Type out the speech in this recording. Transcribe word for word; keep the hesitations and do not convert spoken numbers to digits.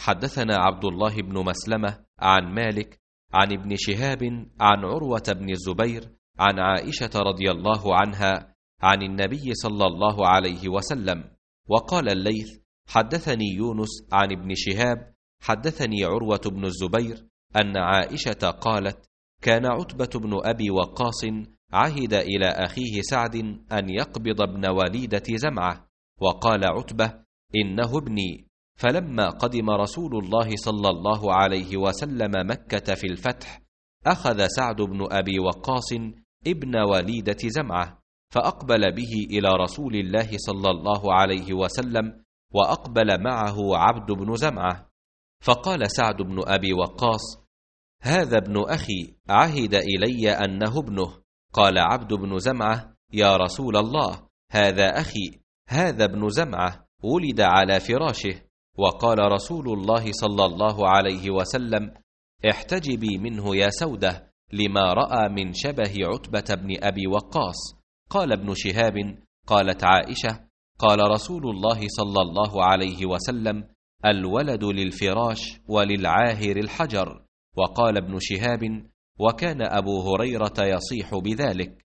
حدثنا عبد الله بن مسلمة عن مالك عن ابن شهاب عن عروة بن الزبير عن عائشة رضي الله عنها عن النبي صلى الله عليه وسلم. وقال الليث: حدثني يونس عن ابن شهاب حدثني عروة بن الزبير أن عائشة قالت: كان عتبة بن أبي وقاص عهد إلى أخيه سعد أن يقبض ابن وليدة زمعة، وقال عتبة: إنه ابني. فلما قدم رسول الله صلى الله عليه وسلم مكة في الفتح، أخذ سعد بن أبي وقاص ابن وليدة زمعة، فأقبل به إلى رسول الله صلى الله عليه وسلم، وأقبل معه عبد بن زمعة. فقال سعد بن أبي وقاص: هذا ابن أخي عهد إلي أنه ابنه. قال عبد بن زمعة: يا رسول الله، هذا أخي، هذا ابن زمعة ولد على فراشه. وقال رسول الله صلى الله عليه وسلم: احتجبي منه يا سودة، لما رأى من شبه عتبة بن أبي وقاص. قال ابن شهاب: قالت عائشة: قال رسول الله صلى الله عليه وسلم: الولد للفراش وللعاهر الحجر. وقال ابن شهاب: وكان أبو هريرة يصيح بذلك.